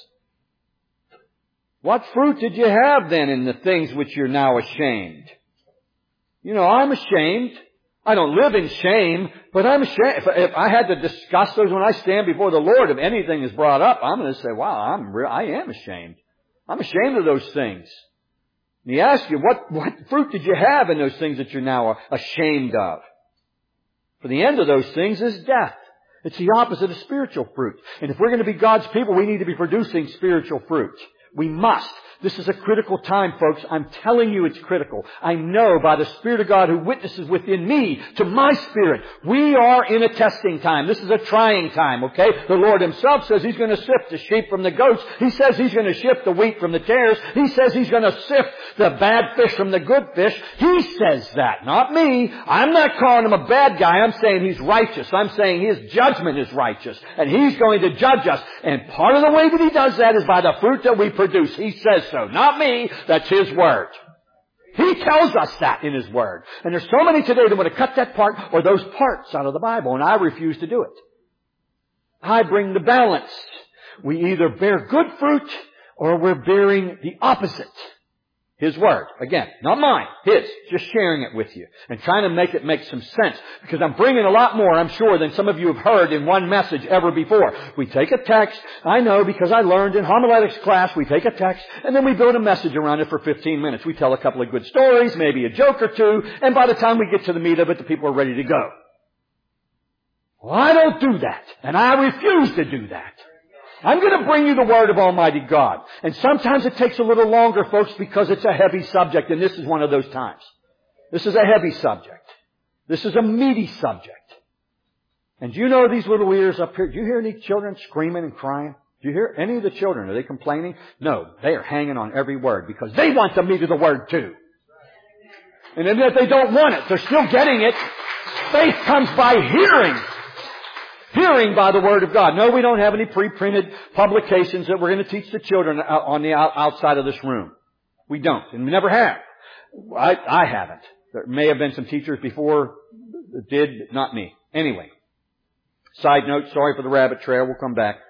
What fruit did you have then in the things which you're now ashamed? You know, I'm ashamed. I don't live in shame, but I'm ashamed. If, if I had to discuss those when I stand before the Lord, if anything is brought up, I'm going to say, wow, I'm re- I am ashamed. I'm ashamed of those things. And He asks you, what, what fruit did you have in those things that you're now ashamed of? For the end of those things is death. It's the opposite of spiritual fruit. And if we're going to be God's people, we need to be producing spiritual fruit. We must. This is a critical time, folks. I'm telling you it's critical. I know by the Spirit of God who witnesses within me to my spirit. We are in a testing time. This is a trying time, okay? The Lord Himself says He's going to sift the sheep from the goats. He says He's going to shift the wheat from the tares. He says He's going to sift the bad fish from the good fish. He says that, not me. I'm not calling Him a bad guy. I'm saying He's righteous. I'm saying His judgment is righteous. And He's going to judge us. And part of the way that He does that is by the fruit that we produce. He says so. Not me. That's His Word. He tells us that in His Word. And there's so many today that want to cut that part or those parts out of the Bible, and I refuse to do it. I bring the balance. We either bear good fruit or we're bearing the opposite. His Word. Again, not mine. His. Just sharing it with you. And trying to make it make some sense. Because I'm bringing a lot more, I'm sure, than some of you have heard in one message ever before. We take a text. I know because I learned in homiletics class, we take a text and then we build a message around it for fifteen minutes. We tell a couple of good stories, maybe a joke or two, and by the time we get to the meat of it, the people are ready to go. Well, I don't do that. And I refuse to do that. I'm going to bring you the Word of Almighty God. And sometimes it takes a little longer, folks, because it's a heavy subject, and this is one of those times. This is a heavy subject. This is a meaty subject. And do you know these little ears up here? Do you hear any children screaming and crying? Do you hear any of the children? Are they complaining? No, they are hanging on every word because they want the meat of the Word too. And even if they don't want it, they're still getting it. Faith comes by hearing. Hearing by the Word of God. No, we don't have any pre-printed publications that we're going to teach the children on the outside of this room. We don't. And we never have. I, I haven't. There may have been some teachers before that did, not me. Anyway. Side note, sorry for the rabbit trail. We'll come back.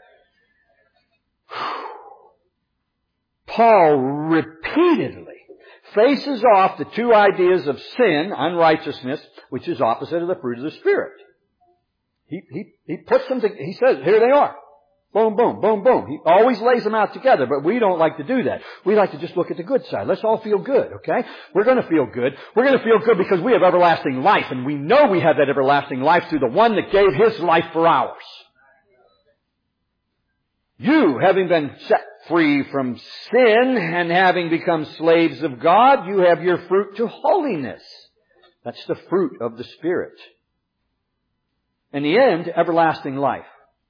Paul repeatedly faces off the two ideas of sin, unrighteousness, which is opposite of the fruit of the Spirit. He, he, he puts them to, he says, here they are. Boom, boom, boom, boom. He always lays them out together, but we don't like to do that. We like to just look at the good side. Let's all feel good, okay? We're going to feel good. We're going to feel good because we have everlasting life, and we know we have that everlasting life through the one that gave His life for ours. You, having been set free from sin and having become slaves of God, you have your fruit to holiness. That's the fruit of the Spirit. In the end, everlasting life.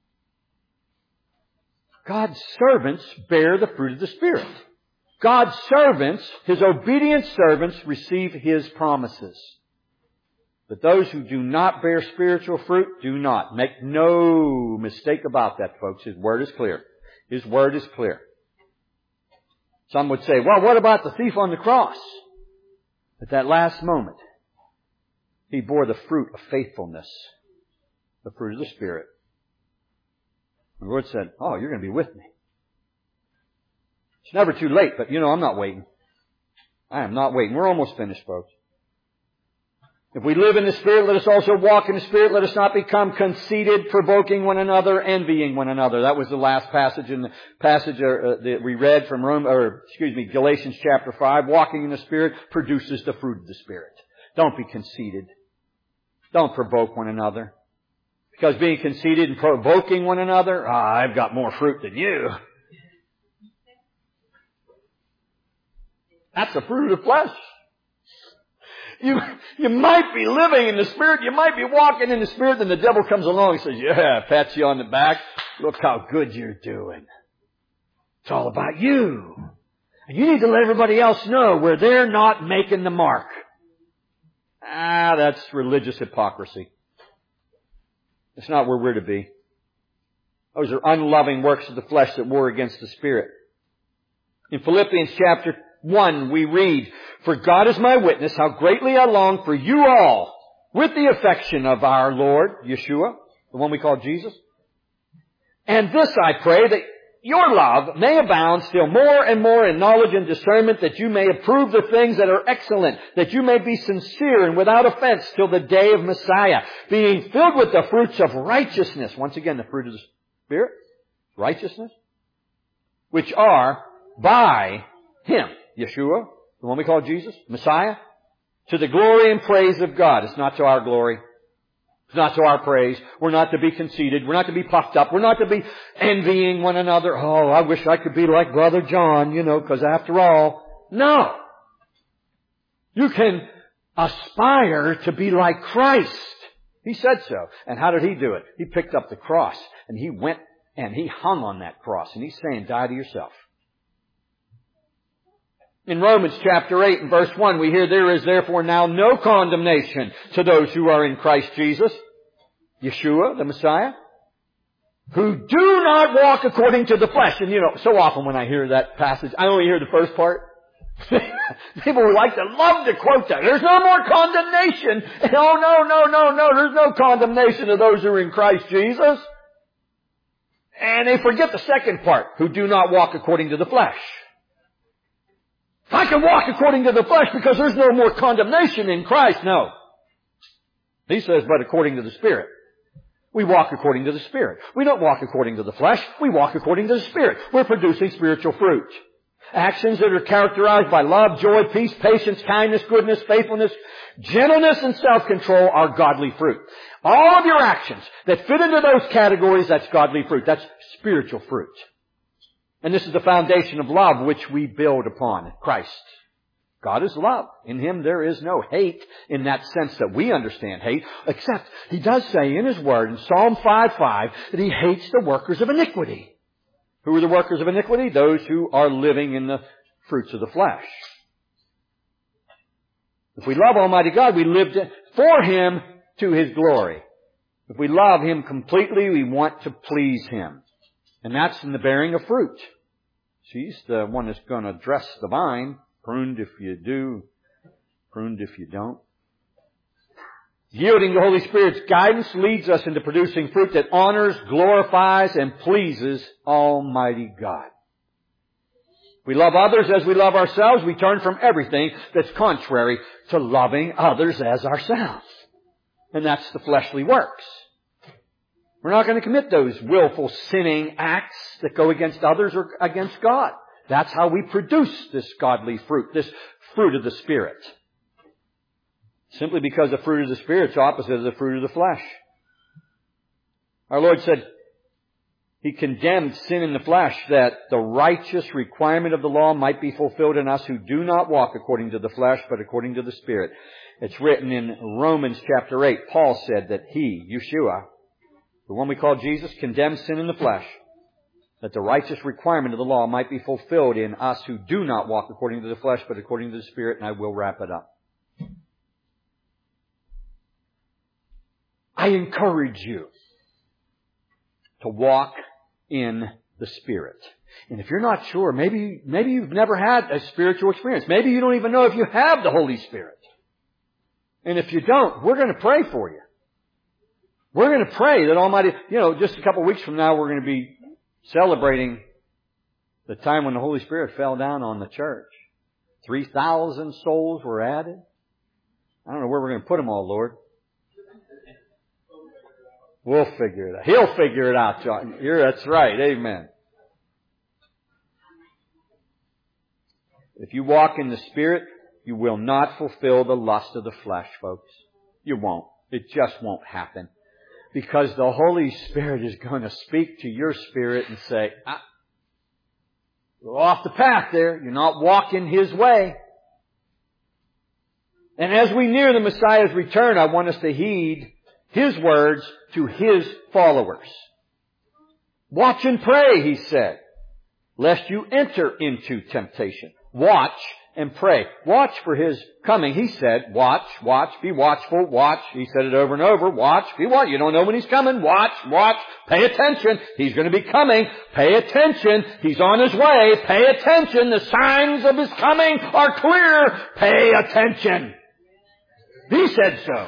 God's servants bear the fruit of the Spirit. God's servants, His obedient servants, receive His promises. But those who do not bear spiritual fruit do not. Make no mistake about that, folks. His Word is clear. His Word is clear. Some would say, well, what about the thief on the cross? At that last moment, he bore the fruit of faithfulness. The fruit of the Spirit. The Lord said, oh, you're going to be with me. It's never too late, but you know, I'm not waiting. I am not waiting. We're almost finished, folks. If we live in the Spirit, let us also walk in the Spirit. Let us not become conceited, provoking one another, envying one another. That was the last passage in the passage uh, that we read from Rome, or excuse me, Galatians chapter five. Walking in the Spirit produces the fruit of the Spirit. Don't be conceited. Don't provoke one another. Because being conceited and provoking one another, ah, I've got more fruit than you. That's the fruit of the flesh. You, you might be living in the Spirit. You might be walking in the Spirit. Then the devil comes along and says, yeah, pats you on the back. Look how good you're doing. It's all about you. And you need to let everybody else know where they're not making the mark. Ah, that's religious hypocrisy. It's not where we're to be. Those are unloving works of the flesh that war against the Spirit. In Philippians chapter one, we read, "For God is my witness, how greatly I long for you all, with the affection of our Lord, Yeshua," the one we call Jesus. "And this I pray, that your love may abound still more and more in knowledge and discernment, that you may approve the things that are excellent, that you may be sincere and without offense till the day of Messiah, being filled with the fruits of righteousness." Once again, the fruit of the Spirit, righteousness, "which are by Him," Yeshua, the one we call Jesus, Messiah, "to the glory and praise of God." It's not to our glory. It's not to our praise. We're not to be conceited. We're not to be puffed up. We're not to be envying one another. Oh, I wish I could be like Brother John, you know, because after all, no. You can aspire to be like Christ. He said so. And how did He do it? He picked up the cross and He went and He hung on that cross. And He's saying, die to yourself. In Romans chapter eight and verse one, we hear, "There is therefore now no condemnation to those who are in Christ Jesus," Yeshua, the Messiah, "who do not walk according to the flesh." And you know, so often when I hear that passage, I only hear the first part. People like to love to quote that. There's no more condemnation. Oh, no, no, no, no. There's no condemnation to those who are in Christ Jesus. And they forget the second part, "who do not walk according to the flesh." I can walk according to the flesh because there's no more condemnation in Christ. No. He says, but according to the Spirit. We walk according to the Spirit. We don't walk according to the flesh. We walk according to the Spirit. We're producing spiritual fruit. Actions that are characterized by love, joy, peace, patience, kindness, goodness, faithfulness, gentleness, and self-control are godly fruit. All of your actions that fit into those categories, that's godly fruit. That's spiritual fruit. And this is the foundation of love which we build upon, Christ. God is love. In Him there is no hate in that sense that we understand hate, except He does say in His Word in Psalm five five that He hates the workers of iniquity. Who are the workers of iniquity? Those who are living in the fruits of the flesh. If we love Almighty God, we live for Him to His glory. If we love Him completely, we want to please Him. And that's in the bearing of fruit. She's the one that's going to dress the vine. Pruned if you do, pruned if you don't. Yielding the Holy Spirit's guidance leads us into producing fruit that honors, glorifies, and pleases Almighty God. We love others as we love ourselves. We turn from everything that's contrary to loving others as ourselves. And that's the fleshly works. We're not going to commit those willful sinning acts that go against others or against God. That's how we produce this godly fruit, this fruit of the Spirit. Simply because the fruit of the Spirit is opposite of the fruit of the flesh. Our Lord said He condemned sin in the flesh that the righteous requirement of the law might be fulfilled in us who do not walk according to the flesh but according to the Spirit. It's written in Romans chapter eight. Paul said that He, Yeshua, the one we call Jesus, condemned sin in the flesh, that the righteous requirement of the law might be fulfilled in us who do not walk according to the flesh, but according to the Spirit, and I will wrap it up. I encourage you to walk in the Spirit. And if you're not sure, maybe, maybe you've never had a spiritual experience. Maybe you don't even know if you have the Holy Spirit. And if you don't, we're going to pray for you. We're going to pray that Almighty, you know, just a couple of weeks from now, we're going to be celebrating the time when the Holy Spirit fell down on the church. three thousand souls were added. I don't know where we're going to put them all, Lord. We'll figure it out. He'll figure it out, John. You're, that's right. Amen. If you walk in the Spirit, you will not fulfill the lust of the flesh, folks. You won't. It just won't happen. Because the Holy Spirit is going to speak to your spirit and say, ah, You're off the path there. You're not walking His way. And as we near the Messiah's return, I want us to heed His words to His followers. Watch and pray, He said, lest you enter into temptation. Watch and pray. Watch for His coming. He said, watch, watch, be watchful, watch. He said it over and over. Watch, be watch. You don't know when He's coming. Watch, watch, pay attention. He's going to be coming. Pay attention. He's on His way. Pay attention. The signs of His coming are clear. Pay attention. He said so.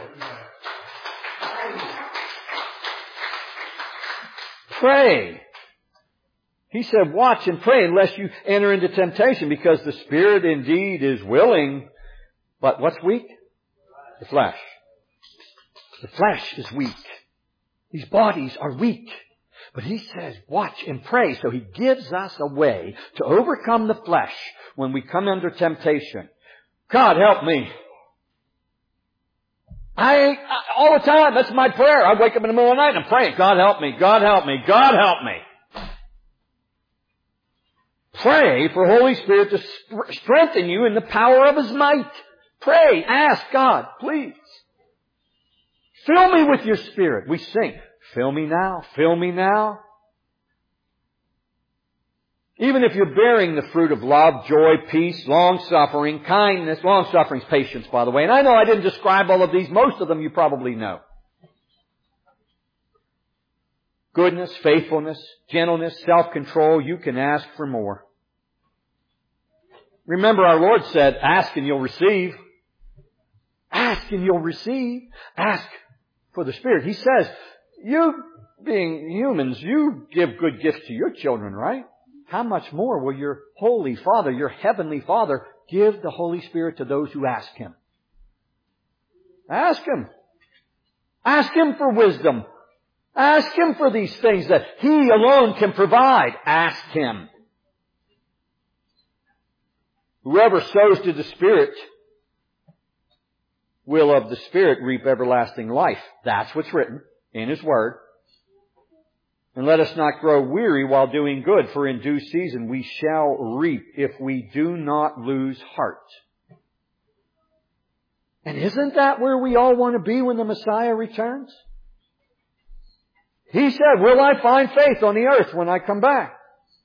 Pray. He said, watch and pray unless you enter into temptation, because the spirit indeed is willing, but what's weak? The flesh. The flesh is weak. These bodies are weak. But He says, watch and pray. So He gives us a way to overcome the flesh when we come under temptation. God help me. I, I, all the time, that's my prayer. I wake up in the middle of the night and I'm praying, God help me, God help me, God help me. Pray for Holy Spirit to sp- strengthen you in the power of His might. Pray, ask God, please. Fill me with your Spirit. We sing, fill me now, fill me now. Even if you're bearing the fruit of love, joy, peace, long-suffering, kindness, long-suffering is patience, by the way. And I know I didn't describe all of these. Most of them you probably know. Goodness, faithfulness, gentleness, self-control. You can ask for more. Remember, our Lord said, ask and you'll receive. Ask and you'll receive. Ask for the Spirit. He says, you being humans, you give good gifts to your children, right? How much more will your Holy Father, your Heavenly Father, give the Holy Spirit to those who ask Him? Ask Him. Ask Him for wisdom. Ask Him for these things that He alone can provide. Ask Him. Whoever sows to the Spirit will of the Spirit reap everlasting life. That's what's written in His Word. And let us not grow weary while doing good, for in due season we shall reap if we do not lose heart. And isn't that where we all want to be when the Messiah returns? He said, will I find faith on the earth when I come back?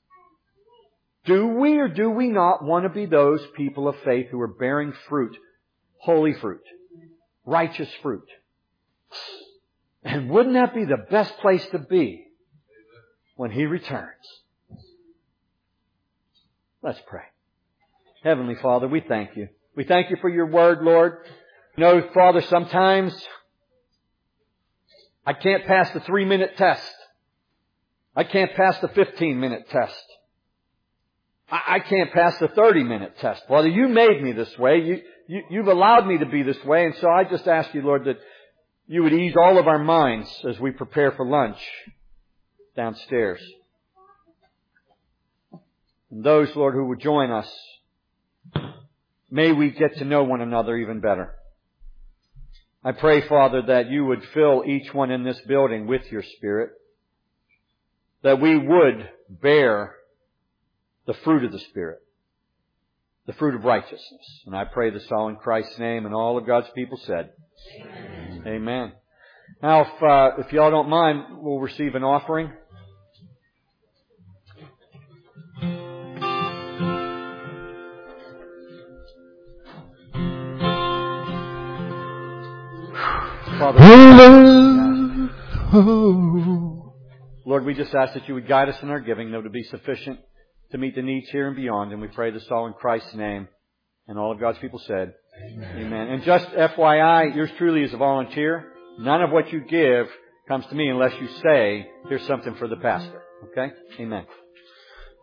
Do we or do we not want to be those people of faith who are bearing fruit, holy fruit, righteous fruit? And wouldn't that be the best place to be when He returns? Let's pray. Heavenly Father, we thank You. We thank You for Your Word, Lord. You know, Father, sometimes I can't pass the three-minute test. I can't pass the fifteen-minute test. I, I can't pass the thirty-minute test. Father, You made me this way. You, you, You've allowed me to be this way. And so I just ask You, Lord, that You would ease all of our minds as we prepare for lunch downstairs. And those, Lord, who would join us, may we get to know one another even better. I pray, Father, that You would fill each one in this building with Your Spirit, that we would bear the fruit of the Spirit, the fruit of righteousness. And I pray this all in Christ's name, and all of God's people said, Amen. Amen. Now, if, uh, if y'all don't mind, we'll receive an offering. Father, Lord, we just ask that You would guide us in our giving, though to be sufficient to meet the needs here and beyond. And we pray this all in Christ's name. And all of God's people said, Amen. Amen. And just F Y I, yours truly is a volunteer. None of what you give comes to me unless you say, here's something for the pastor. Okay? Amen.